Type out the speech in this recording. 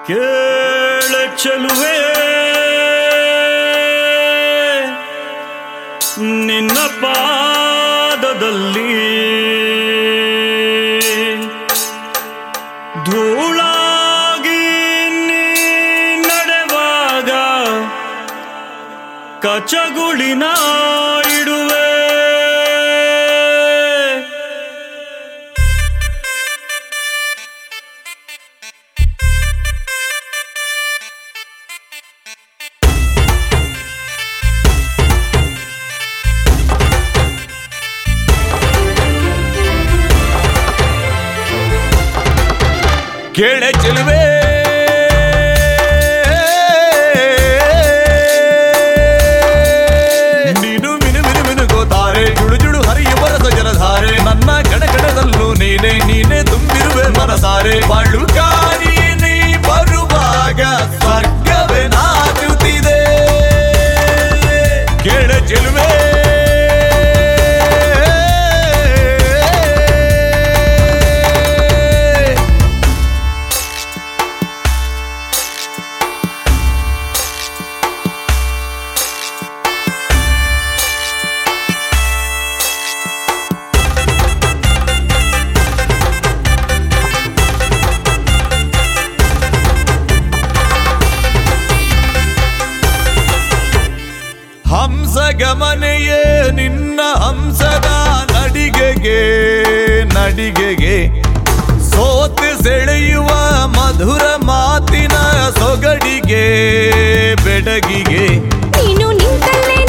ಕೇಳ ಚೆಲುವೆ ನಿನ್ನ ಪಾದದಲ್ಲಿ ಧೂಳಾಗಿ ನೀ ನಡೆವಾಗ ಕಚಗುಳಿನ ಇಡುವೆ. ಕೇಳೆ ಚೆಲುವೆ ನೀನು ಮಿನು ಮಿನು ಮಿನುಗೋತಾರೆ ಜುಡು ಜುಡು ಹರಿಯುವ ರಸ ಜಲಧಾರೆ ನನ್ನ ಕಣಕಣದಲ್ಲೂ ನೀನೆ ನೀನೆ ತುಂಬಿರುವೆ ಮನಸಾರೆ ಬಾಳು ಕಾರಿ ನೀ ಬರುವಾಗ ಸ್ವರ್ಗವೇ ನಾಚುತ್ತಿದೆ. ಕೇಳೆ ಚೆಲುವೆ ಹಂಸಗಮನೆಯೇ ನಿನ್ನ ಹಂಸದ ನಡಿಗೆಗೆ ನಡಿಗೆಗೆ ಸೋತು ಸೆಳೆಯುವ ಮಧುರ ಮಾತಿನ ಸೊಗಡಿಗೆ ಬೆಡಗಿಗೆ ನೀನು ನಿಂತಲ್ಲೇ